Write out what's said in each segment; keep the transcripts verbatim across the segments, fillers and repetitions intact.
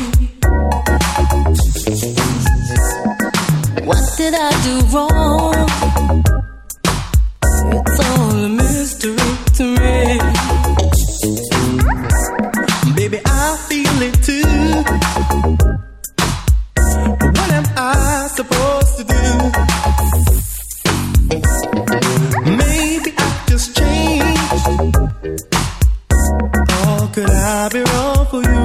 What did I do wrong? It's all a mystery to me. Baby, I feel it too. What am I supposed to do? Maybe I just changed. Or could I be wrong for you?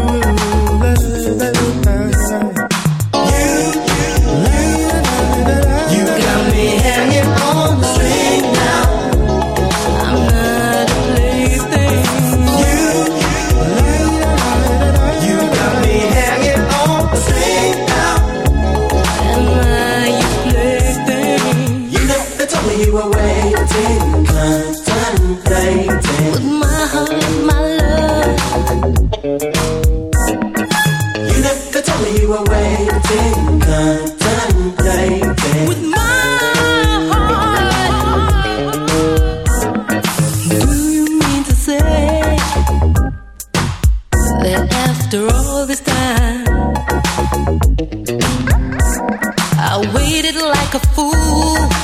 You, you, you got me hanging on the string now. I'm not a plaything. You, you got me hanging on the string now. Am I your plaything? You know they told me you were waiting, contemplating. With my heart, my love. You know they told me you were waiting, contemplating. With my heart. Do you mean to say that after all this time I waited like a fool